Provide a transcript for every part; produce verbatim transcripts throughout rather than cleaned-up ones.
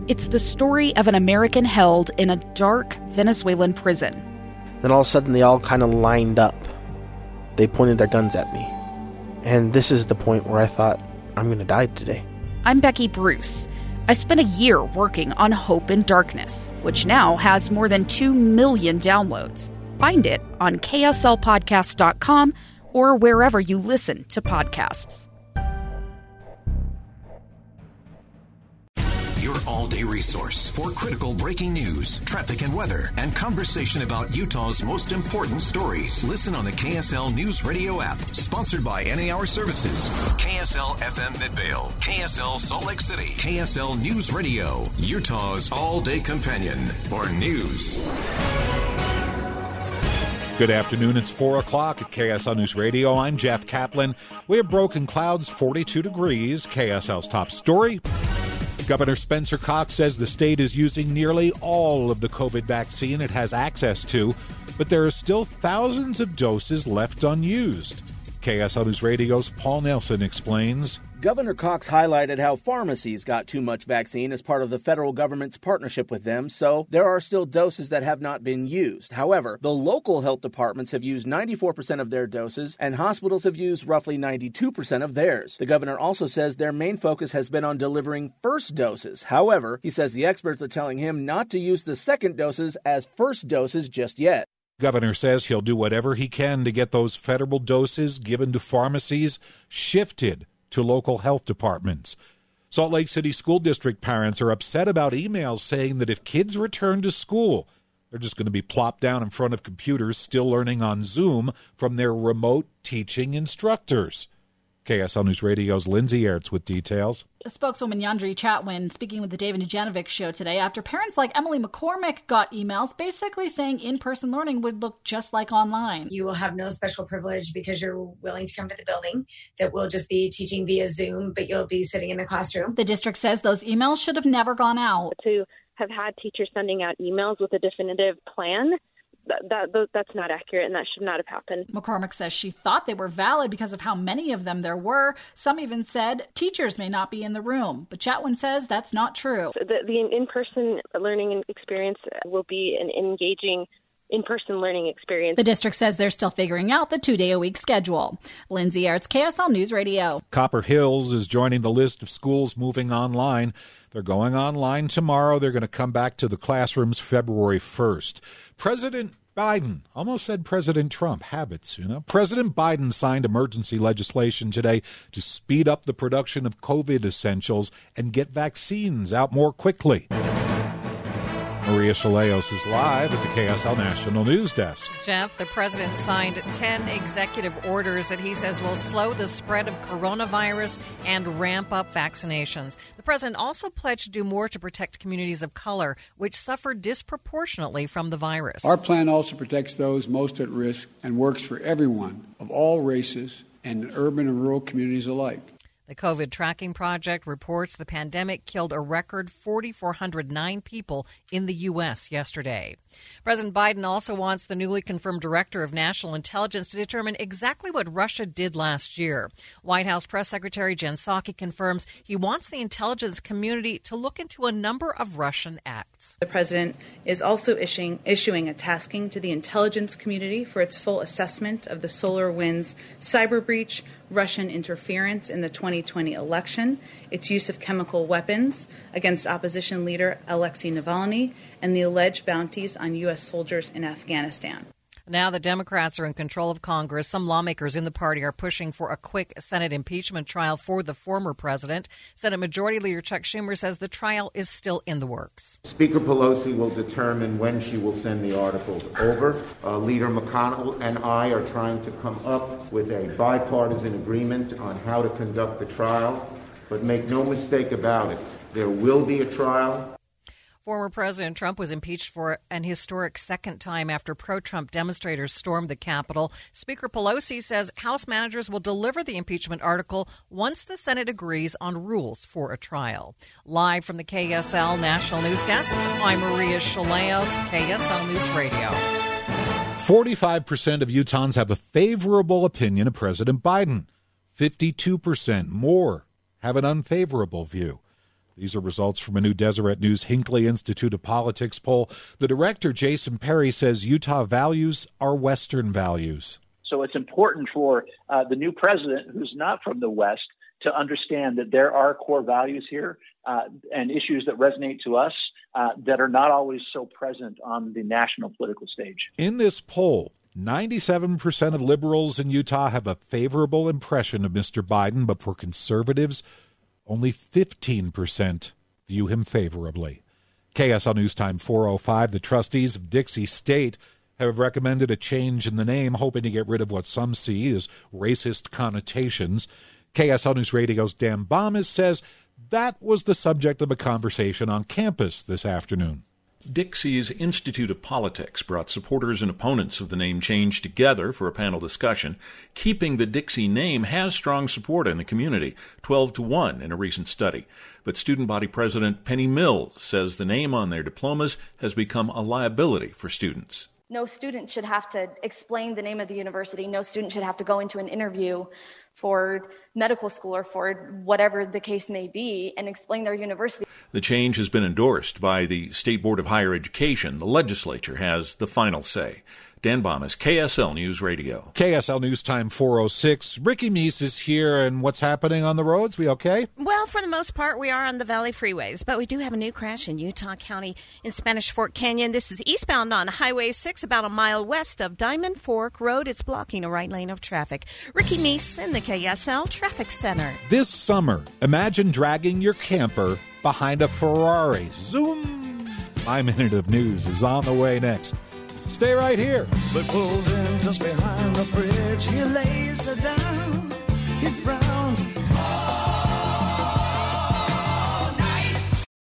It's the story of an American held in a dark Venezuelan prison. Then all of a sudden they all kind of lined up. They pointed their guns at me. And this is the point where I thought, I'm going to die today. I'm Becky Bruce. I spent a year working on Hope in Darkness, which now has more than two million downloads. Find it on K S L podcast dot com or wherever you listen to podcasts. Your all-day resource for critical breaking news, traffic and weather, and conversation about Utah's most important stories. Listen on the K S L News Radio app, sponsored by Any Hour Services, K S L F M Midvale, K S L Salt Lake City, K S L News Radio, Utah's all-day companion for news. Good afternoon. It's four o'clock at K S L News Radio. I'm Jeff Kaplan. We have broken clouds, forty-two degrees. K S L's top story. Governor Spencer Cox says the state is using nearly all of the COVID vaccine it has access to, but there are still thousands of doses left unused. K S L News Radio's Paul Nelson explains. Governor Cox highlighted how pharmacies got too much vaccine as part of the federal government's partnership with them, so there are still doses that have not been used. However, the local health departments have used ninety-four percent of their doses, and hospitals have used roughly ninety-two percent of theirs. The governor also says their main focus has been on delivering first doses. However, he says the experts are telling him not to use the second doses as first doses just yet. Governor says he'll do whatever he can to get those federal doses given to pharmacies shifted to local health departments. Salt Lake City School District parents are upset about emails saying that if kids return to school, they're just going to be plopped down in front of computers still learning on Zoom from their remote teaching instructors. K S L News Radio's Lindsay Ertz with details. Spokeswoman Yandri Chatwin speaking with the David Nujanovic show today after parents like Emily McCormick got emails basically saying in-person learning would look just like online. You will have no special privilege because you're willing to come to the building, that we'll just be teaching via Zoom, but you'll be sitting in the classroom. The district says those emails should have never gone out. To have had teachers sending out emails with a definitive plan, That, that that's not accurate, and that should not have happened. McCormick says she thought they were valid because of how many of them there were. Some even said teachers may not be in the room, but Chatwin says that's not true. The, the in-person learning experience will be an engaging in-person learning experience. The district says they're still figuring out the two-day-a-week schedule. Lindsay Ertz, K S L News Radio. Copper Hills is joining the list of schools moving online. They're going online tomorrow. They're going to come back to the classrooms February first. President Biden, almost said President Trump, habits, you know. President Biden signed emergency legislation today to speed up the production of COVID essentials and get vaccines out more quickly. Maria Chaleos is live at the K S L National News Desk. Jeff, the president signed ten executive orders that he says will slow the spread of coronavirus and ramp up vaccinations. The president also pledged to do more to protect communities of color, which suffer disproportionately from the virus. Our plan also protects those most at risk and works for everyone of all races and in urban and rural communities alike. The COVID Tracking Project reports the pandemic killed a record four thousand four hundred nine people in the U S yesterday. President Biden also wants the newly confirmed director of national intelligence to determine exactly what Russia did last year. White House Press Secretary Jen Psaki confirms he wants the intelligence community to look into a number of Russian acts. The president is also issuing, issuing a tasking to the intelligence community for its full assessment of the SolarWinds cyber breach, Russian interference in the twenty twenty election, its use of chemical weapons against opposition leader Alexei Navalny, and the alleged bounties on U S soldiers in Afghanistan. Now the Democrats are in control of Congress. Some lawmakers in the party are pushing for a quick Senate impeachment trial for the former president. Senate Majority Leader Chuck Schumer says the trial is still in the works. Speaker Pelosi will determine when she will send the articles over. Uh, Leader McConnell and I are trying to come up with a bipartisan agreement on how to conduct the trial. But make no mistake about it, there will be a trial. Former President Trump was impeached for an historic second time after pro-Trump demonstrators stormed the Capitol. Speaker Pelosi says House managers will deliver the impeachment article once the Senate agrees on rules for a trial. Live from the K S L National News Desk, I'm Maria Chaleos, K S L News Radio. forty-five percent of Utahns have a favorable opinion of President Biden. fifty-two percent more have an unfavorable view. These are results from a new Deseret News Hinckley Institute of Politics poll. The director, Jason Perry, says Utah values are Western values. So it's important for uh, the new president, who's not from the West, to understand that there are core values here uh, and issues that resonate to us uh, that are not always so present on the national political stage. In this poll, ninety-seven percent of liberals in Utah have a favorable impression of Mister Biden, but for conservatives, only fifteen percent view him favorably. K S L News Time four oh five, the trustees of Dixie State have recommended a change in the name, hoping to get rid of what some see as racist connotations. K S L News Radio's Dan Bomis says that was the subject of a conversation on campus this afternoon. Dixie's Institute of Politics brought supporters and opponents of the name change together for a panel discussion. Keeping the Dixie name has strong support in the community, twelve to one in a recent study. But student body president Penny Mills says the name on their diplomas has become a liability for students. No student should have to explain the name of the university. No student should have to go into an interview for medical school or for whatever the case may be and explain their university. The change has been endorsed by the State Board of Higher Education. The legislature has the final say. Dan Bomis, K S L News Radio. K S L News Time four oh six. Ricky Meese is here, and what's happening on the roads? We okay? Well, for the most part, we are on the Valley freeways, but we do have a new crash in Utah County in Spanish Fork Canyon. This is eastbound on Highway six, about a mile west of Diamond Fork Road. It's blocking a right lane of traffic. Ricky Meese in the K S L Traffic Center. This summer, imagine dragging your camper behind a Ferrari. Zoom! My Minute of News is on the way next. Stay right here. But pulled in just behind the bridge, he lays her down, he frowns all night.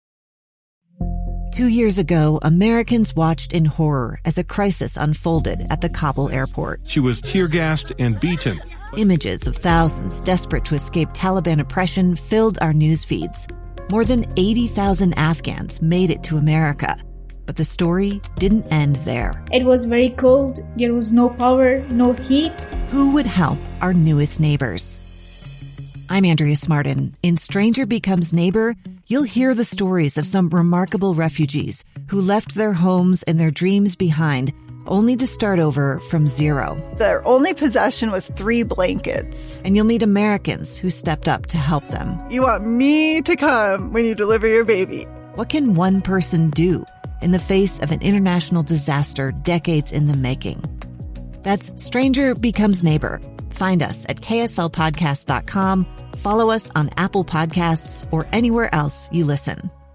Two years ago, Americans watched in horror as a crisis unfolded at the Kabul airport. She was tear-gassed and beaten. Images of thousands desperate to escape Taliban oppression filled our news feeds. More than eighty thousand Afghans made it to America. But the story didn't end there. It was very cold. There was no power, no heat. Who would help our newest neighbors? I'm Andrea Smartin. In Stranger Becomes Neighbor, you'll hear the stories of some remarkable refugees who left their homes and their dreams behind, only to start over from zero. Their only possession was three blankets. And you'll meet Americans who stepped up to help them. You want me to come when you deliver your baby. What can one person do in the face of an international disaster decades in the making? That's Stranger Becomes Neighbor. Find us at K S L podcast dot com. Follow us on Apple Podcasts or anywhere else you listen.